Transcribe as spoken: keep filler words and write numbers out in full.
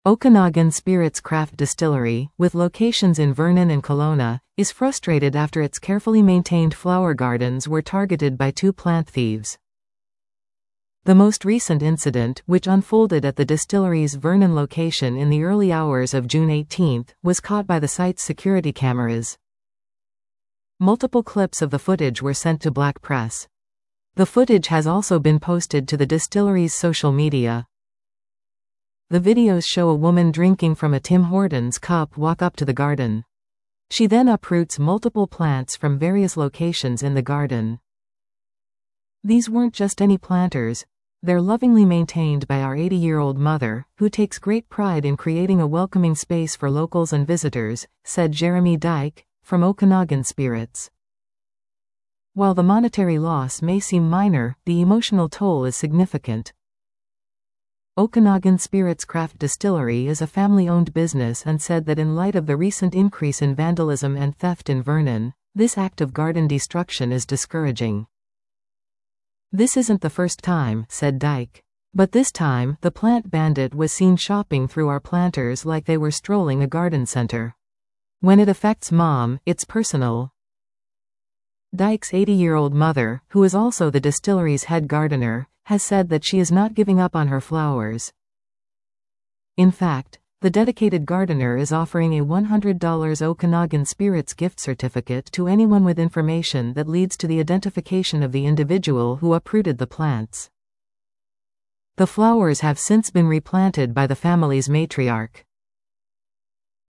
Okanagan Spirits Craft Distillery, with locations in Vernon and Kelowna, is frustrated after its carefully maintained flower gardens were targeted by two plant thieves. The most recent incident, which unfolded at the distillery's Vernon location in the early hours of June eighteenth, was caught by the site's security cameras. Multiple clips of the footage were sent to Black Press. The footage has also been posted to the distillery's social media. The videos show a woman drinking from a Tim Hortons cup walk up to the garden. She then uproots multiple plants from various locations in the garden. These weren't just any planters. They're lovingly maintained by our eighty-year-old mother, who takes great pride in creating a welcoming space for locals and visitors, said Jeremy Dyke, from Okanagan Spirits. While the monetary loss may seem minor, the emotional toll is significant. Okanagan Spirits Craft Distillery is a family-owned business and said that in light of the recent increase in vandalism and theft in Vernon, this act of garden destruction is discouraging. This isn't the first time, said Dyke. But this time, the plant bandit was seen shopping through our planters like they were strolling a garden center. When it affects Mom, it's personal. Dyke's eighty-year-old mother, who is also the distillery's head gardener, has said that she is not giving up on her flowers. In fact, the dedicated gardener is offering a one hundred dollar Okanagan Spirits gift certificate to anyone with information that leads to the identification of the individual who uprooted the plants. The flowers have since been replanted by the family's matriarch.